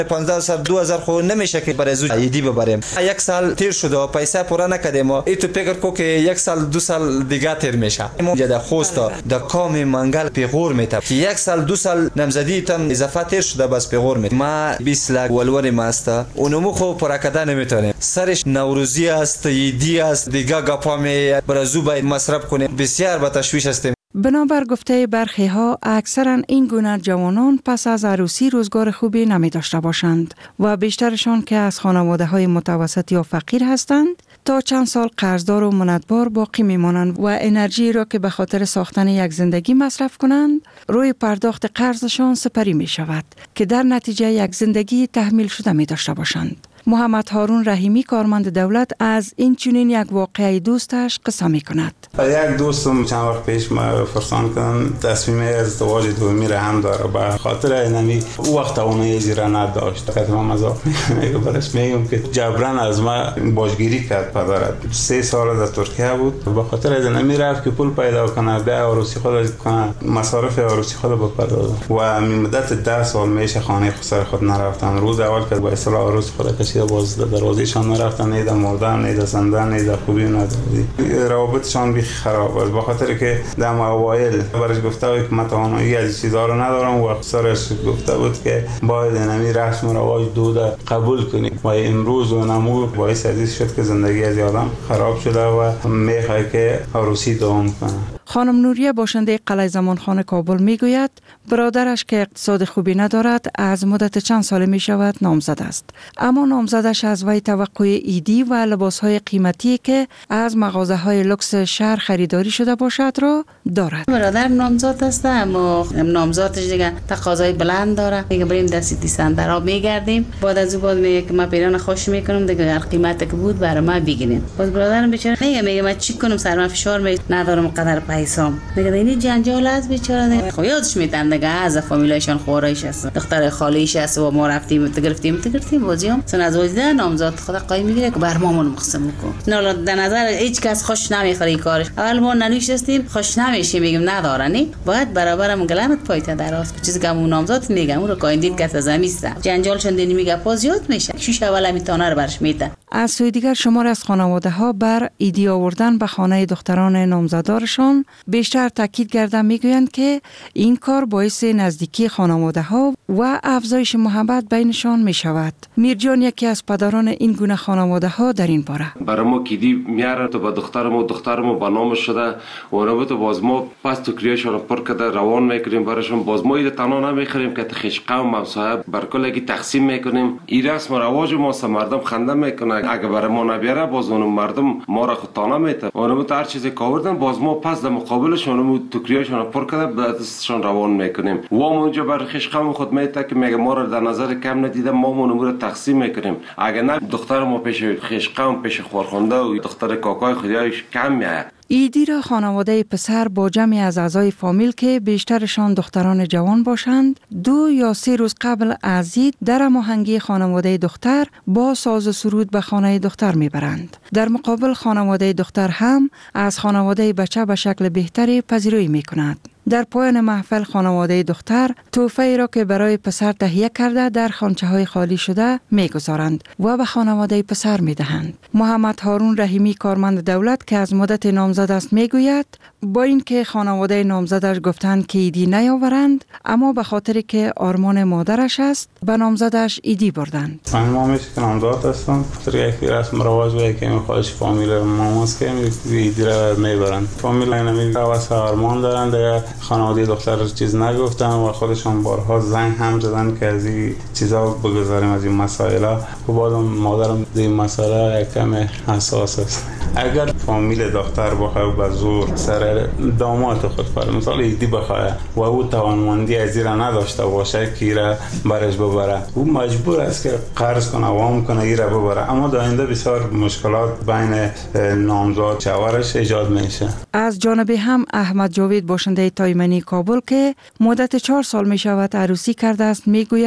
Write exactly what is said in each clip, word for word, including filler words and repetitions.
پانزده هزار دو هزار خو نمیشه که برای زود ایدی ببریم. یک سال تیر شده و پیسه پورا نکردیم. ای تو فکر کو که یک سال دو سال دیگه تیر میشه. ما در خوست در کام منگل پیغور میته که یک سال دو سال نمزدی تن اضافه تیر شده بس پیغور میته. ما بیست لاک ولور ماستا اونمو خو پورا کردن نمیتونیم. سرش نوروزی است، ایدی است، دیگه گپا می برای زود باید مصرف کنیم. بسیار با تشویش هستیم. بنابر گفته برخی ها اکثرا این گونه جوانان پس از عروسی روزگار خوبی نمی داشته باشند و بیشترشان که از خانواده های متوسط یا فقیر هستند تا چند سال قرضدار و منتبار باقی می مانند و انرژی را که به خاطر ساختن یک زندگی مصرف کنند روی پرداخت قرضشان سپری می شود که در نتیجه یک زندگی تحمیل شده می داشته باشند. محمد هارون رحیمی کارمند دولت از این چنین یک واقعه دوستش قصه می کند. یک دوستم چند وقت پیش ما فرسان کردن تصمیم ازدواج دومی را هم داره به خاطر اینمی او وقت اون ایزی نداشت. که ما مزاق میگه برش میگم که جبران از ما باجگیری کرد پدرت. سه سال در ترکیه بود به خاطر اینمی رفت که پول پیدا کنه بیا عروسی خود کنه مصارف عروسی خود بپردازه و مدت ده سال میشه خانه خسر خود نرفتن. روز اول که با اصطلاح عروسی خود کشیده باز دروازه‌شان نرفتن، نیده مردن نیده زندان نیده خوبی نداری. روابطشان بی خراب است به خاطر که در اوایل برش گفته بود که من توانایی از چیزا رو ندارم و سرش گفته بود که باید اینمی رسم و رواج دوده قبول کنی و امروز و نمو باعث عزیز شد که زندگی از آدم خراب شده و میخواد که عروسی دوام کنه. خانم نوریه باشنده قلعه زمانخان کابل میگوید برادرش که اقتصاد خوبی ندارد از مدت چند سال می شود نامزد است، اما نامزدش از وی توقع ایدی و لباسهای قیمتی که از مغازه های لکس شهر خریداری شده باشد را دارد. برادر نامزد است اما نامزدش دیگه تقاضای بلند داره. میگه بریم دستی دیسندر ها میگردیم، بعد از اون بعد میگه که من پیران خوش میکنم دیگه هر قیمتی که بود برای ما بگیرین. باز برادرم بیچاره میگه میگه من چی کنم سر من فشار می ندارم قدر پیسام. میگه این جنجال است بیچاره. خب یادش میتن دیگه از فامیلایشان خورایش است، دختر خالیش است و ما رفتیم تو گرفتیم تو گرفتیم بازیام سن از وجدان نامزد خدا قایم میگیره که بر مامون مقسم میکن. نه در نظر هیچ کس خوش نمیخوره این کارش. اول ما ننوشتیم خوش نمیشه میگیم ندارنی باید برابرم گلمت پایته دراست چیزی که اون نامزد میگم اون رو کاندید که از زمیسته جنجال چندین میگه پا زیاد میشه شش اول میتونه رو برش میده. از سوی دیگر شمار از خانواده ها بر ایدی آوردن به خانه دختران نامزدارشان بیشتر تاکید کرده میگویند که این کار باعث نزدیکی خانواده ها و افزایش محبت بینشان می شود. میرجان یکی از پدران این گونه خانواده ها در این باره. برای ما کیدی میاره تو با دخترم و دخترم با نام شده و تو باز ما پس تو کریشان پر کده روان میکنیم براشون باز ما ایده تنها نمیخریم که تخیش قوم مصاحب بر کلگی تقسیم میکنیم. این رسم و رواج ما سه مردم خنده میکنه اگه برای ما نبیاره باز اون مردم ما را خود تانه میته اونم تو هر چیزی کاوردن باز ما پس در مقابلشون اونم تو کریشان پر کده بعدشون روان میکنیم و ما اونجا بر خیش قوم خود میته که میگه ما را در نظر کم ندیده ما اونم رو تقسیم میکنیم. اگه نه دختر ما پیش خیش قوم پیش خورخونده و دختر کاکای خودیایش کم میاد. ایدی را خانواده پسر با جمعی از اعضای فامیل که بیشترشان دختران جوان باشند دو یا سه روز قبل از عید در هماهنگی خانواده دختر با ساز و سرود به خانه دختر میبرند. در مقابل خانواده دختر هم از خانواده بچه به شکل بهتری پذیرایی میکند. در پایان محفل خانواده دختر تحفه‌ای را که برای پسر تهیه کرده در خانچه‌های خالی شده می‌گذارند و به خانواده پسر می‌دهند. محمد هارون رحیمی کارمند دولت که از مدت نامزد است می‌گوید با اینکه خانواده نامزدش گفتند که ایدی نیاورند اما به خاطر که آرمان مادرش است به نامزدش ایدی بردند. من مامیش که نامزد هستم خاطر یکی رسم رواج و یکی می‌خواهش فامیل ماماست که ایدی را میبرند. فامیل اینمی واسه آرمان دارند. خانواده دختر چیز نگفتن و خودشان بارها زنگ هم زدن که از این چیزا بگذاریم از این مسائل و بعد مادرم این مسئله یک کم حساس است. اگر فامیل دختر بخواه به زور سر داماد خود پر مثلا ایدی بخواه و او توانمندی از این را نداشته باشه که ایره برش ببره او مجبور است که قرض کنه وام کنه ایره ببره اما در آینده بسیار مشکلات بین نامزاد شوهرش ایجاد میشه. از جانب هم احمد جاوید باشنده تایمنی کابل که مدت چهار سال می شود عروسی کرده است می گوید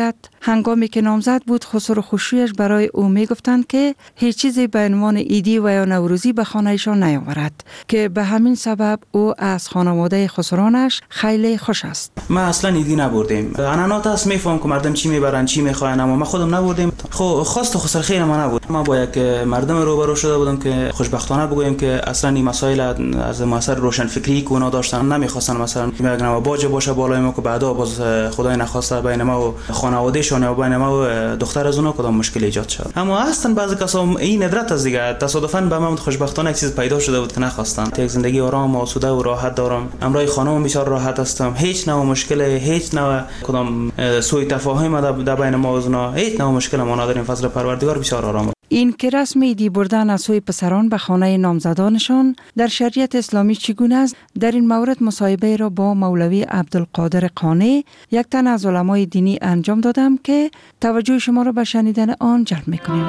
هنگامی که نامزد بود خسرو خوشویش برای او می گفتند که هیچ چیزی به عنوان عیدی و یا نوروزی به خانهشان نیاورد که به همین سبب او از خانواده خسرانش خیلی خوش است. ما اصلا عیدی نبردیم. انانات است میفهم که مردم چی میبرن چی میخواین، اما ما خودم نبردیم. خب خواست خسر خیر ما نبود. ما با یک مردم روبرو شده بودم که خوشبختانه بگویم که اصلا این مسائل از مسائل روشن فکری که اونا داشتن نمیخواستن مثلا میگن باج باشه بالای ما که بعدا باز خدای نخواسته بین ما و خانوادهشون یا بین ما و دختر از اونا کدام مشکل ایجاد شد. اما اصلا بعضی کسا این ندرت از دیگه تصادفاً به من خوشبختانه یک چیز پیدا شده بود که نخواستن. یک زندگی آرام و آسوده و راحت دارم. امروی خانم بسیار راحت هستم. هیچ نوع مشکل، هیچ نوع کدام سوء تفاهم در بین ما و اونا، هیچ نوع مشکل ما نداریم. فضل پروردگار بسیار آرام. این که رسم عیدی بردن از سوی پسران به خانه نامزدانشان در شریعت اسلامی چگونه است، در این مورد مصاحبه را با مولوی عبدالقادر قانی، یک تن از علمای دینی انجام دادم که توجه شما را به شنیدن آن جلب می‌کنیم.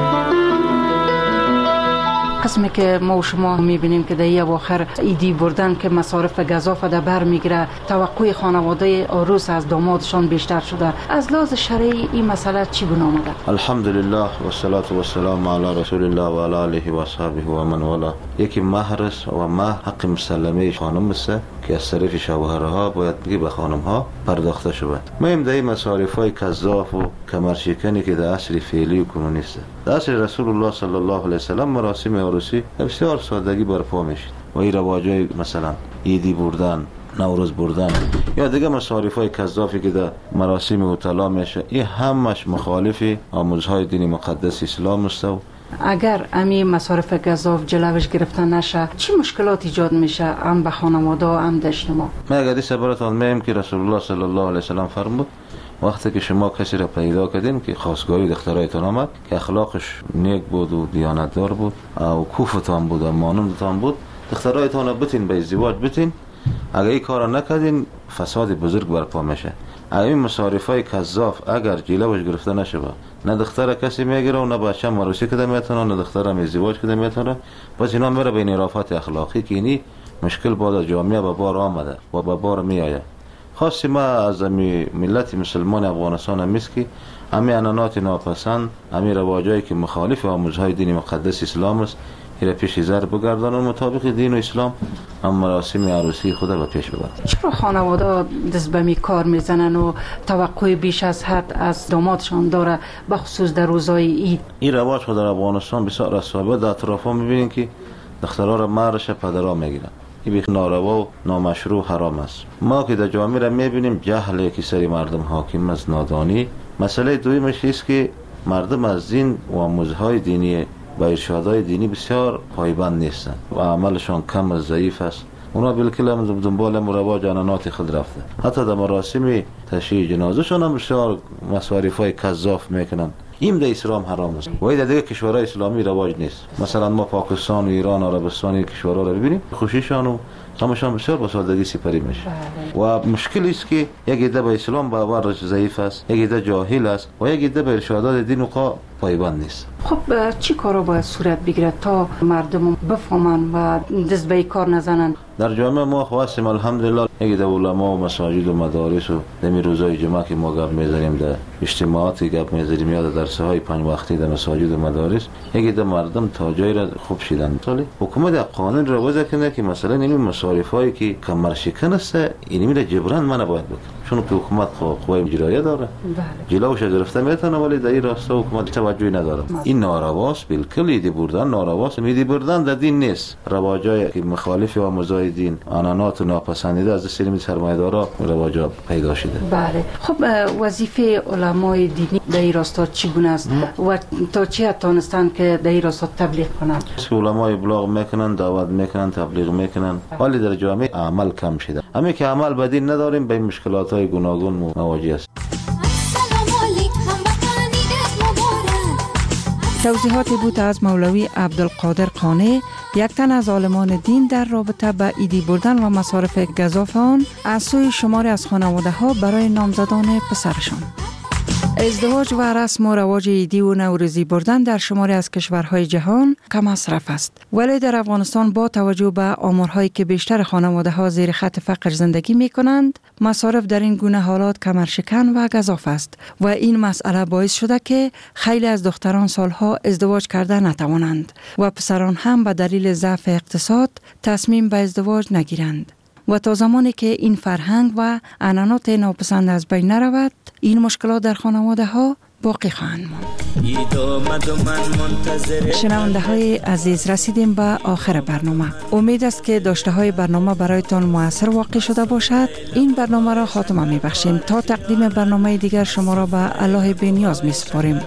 قسمی که ما و شما میبینیم که در این اواخر عیدی بردن که مصارف گزاف در بر میگیره، توقع خانواده عروس از دامادشان بیشتر شده. از لحاظ شرعی این مسئله چی گونه آمده؟ الحمدلله و الصلاة و السلام علی رسول الله و علی آله و اصحابه و من والا. یکی مهر است و مهر حق مسلمه خانم است که از طرف شوهرها باید بگی به خانم ها پرداخته شود. مهم در این مصارف های کذاف و کمرشکنی که در عصر فعلی و کنونی است. در عصر رسول الله صلی الله علیه و سلم مراسم عروسی بسیار سادگی برپا میشید و این رواجای مثلا عیدی بردن، نوروز بردن یا دیگه مصارف های کذافی که در مراسم اوتلا میشه، این همش مخالف آموزهای دین مقدس اسلام است. اگر امی مصارف گزاف جلوش گرفتن نشه چی مشکلات ایجاد میشه هم به خانواده و هم در اجتماع؟ من اگر این براتون میگم که رسول الله صلی الله علیه و سلم فرمود وقتی که شما کسی را پیدا کردین که خواستگاری دخترایتان آمد که اخلاقش نیک بود و دیانتدار بود و کوفتان بود و مانندتان بود، دخترایتان را بتین به ازدواج بتین. اگر این کار نکردین فساد بزرگ برپا میشه. اگر این مصارف های کذاف اگر جلوش گرفته نشه، نه دختر کسی میگیره و نه بچه عروسی کده میتونه، نه دختر هم ازدواج کده میتونه، پس اینا میره به انحرافات اخلاقی که اینی مشکل بعد جامعه به بار آمده و به بار میآید. خاصی ما از ملت مسلمان افغانستان هم است که همه انانات ناپسند، همه رواجایی که مخالف آموزهای دین مقدس اسلام است، ایره پیش زر بگردن و مطابق دین و اسلام هم مراسم عروسی خود به پیش ببرد. چرا خانواده دست به می کار میزنن و توقع بیش از حد از دامادشان داره، به خصوص در روزهای عید؟ این رواج خود در افغانستان بسیار از ثابت در اطرافا میبینین که دخترها را مهرش پدرها میگیرن. این بیخ ناروا و نامشروع حرام است. ما که در جامعه را میبینیم جهل که سری مردم حاکم است، نادانی. مسئله دویمش است که مردم از دین و آموزهای دینی و ارشادهای دینی بسیار پایبند نیستند و عملشان کم و ضعیف است. اونا بالکل هم دنبال رواج انانات خود رفته. حتی در مراسم تشییع جنازه شون هم بسیار مصارف های کذاف میکنن. این در اسلام حرام است و در دیگه کشورهای اسلامی رواج نیست. مثلا ما پاکستان و ایران و عربستان کشورها رو ببینیم، خوشیشان و همشان بسیار با سادگی سپری میشه و مشکل است که یک عده به اسلام باورش ضعیف است، یک عده جاهل است و یک عده به ارشادات دین و قا پایبند نیست. خب چی کارا باید صورت بگیره تا مردم بفهمن و دست به کار نزنن؟ در جامعه ما خواستیم الحمدلله یک عده علما و مساجد و مدارس و دمی روزای جمعه که ما گپ میزنیم، در اجتماعاتی گپ میزنیم یا در درس‌های پنج وقتی در مساجد و مدارس، یک عده مردم تا جایی را خوب شیدن. سالی حکومت قانون را وضع کنه که مثلا این مصارفایی که کمر شکن است اینی را جبران من باید بکنه، چون که حکومت قوای اجرایی داره، جلوش گرفته میتونه ولی در این راستا حکومت توجهی نداره. این نارواست، بالکل ایدی بردن نارواست. ایدی بردن در دین نیست. رواجایی که مخالف آموزهای دین، آنانات و ناپسندیده از سری سرمایه‌دارا رواجا پیدا شده. بله. خب وظیفه علمای دینی در این راستا چگونه است و تا چه حد تونستن که در این راستا تبلیغ کنند؟ علمای ابلاغ میکنن، دعوت میکنن، تبلیغ میکنن، ولی در جامعه عمل کم شده. همین که عمل به دین نداریم به مشکلات‌های گوناگون مواجه است. توضیحاتی بود از مولوی عبدالقادر قانی، یک تن از عالمان دین در رابطه به عیدی بردن و مصارف گزاف آن از سوی شماری از خانواده ها برای نامزدان پسرشان. ازدواج و رسم و رواج عیدی و نوروزی بردن در شماری از کشورهای جهان کم مصرف است، ولی در افغانستان با توجه به آمارهایی که بیشتر خانواده ها زیر خط فقر زندگی می کنند، مصارف در این گونه حالات کمرشکن و گزاف است و این مسئله باعث شده که خیلی از دختران سالها ازدواج کرده نتوانند و پسران هم به دلیل ضعف اقتصاد تصمیم به ازدواج نگیرند. و تا زمانی که این فرهنگ و عنعنات ناپسند از بین نرود، این مشکلات در خانواده ها باقی خواهند ماند. شنونده های عزیز، رسیدیم به آخر برنامه. امید است که داشته های برنامه برایتان مؤثر واقع شده باشد. این برنامه را خاتمه می بخشیم. تا تقدیم برنامه دیگر شما را به الله بی‌نیاز می سپاریم.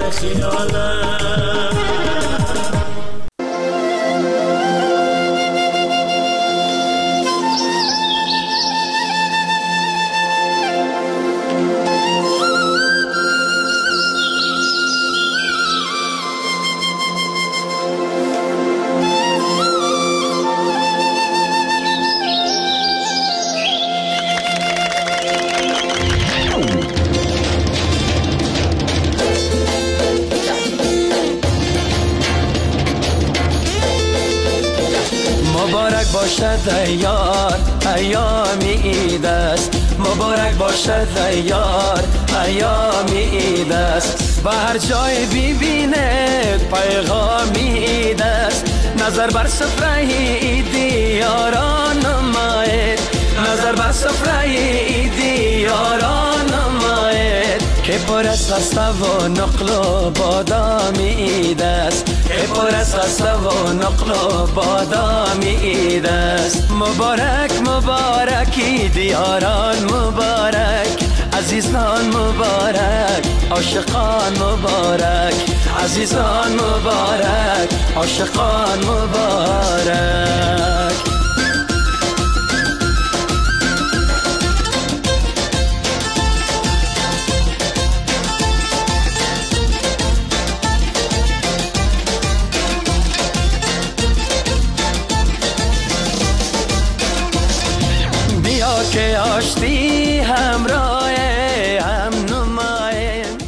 یار ایام عید است، مبارک باشد یار ایام عید است. به هر جای ببیند پیغام عید است. نظر بر سفره عیدی یاران نماید، نظر بر سفره عیدی یاران نماید. که پر از خسته و نقل و بادام عید است، که پر از خسته و نقل و بادام عید است. مبارک مبارک عید یاران مبارک، عزیزان مبارک عاشقان مبارک، عزیزان مبارک عاشقان مبارک.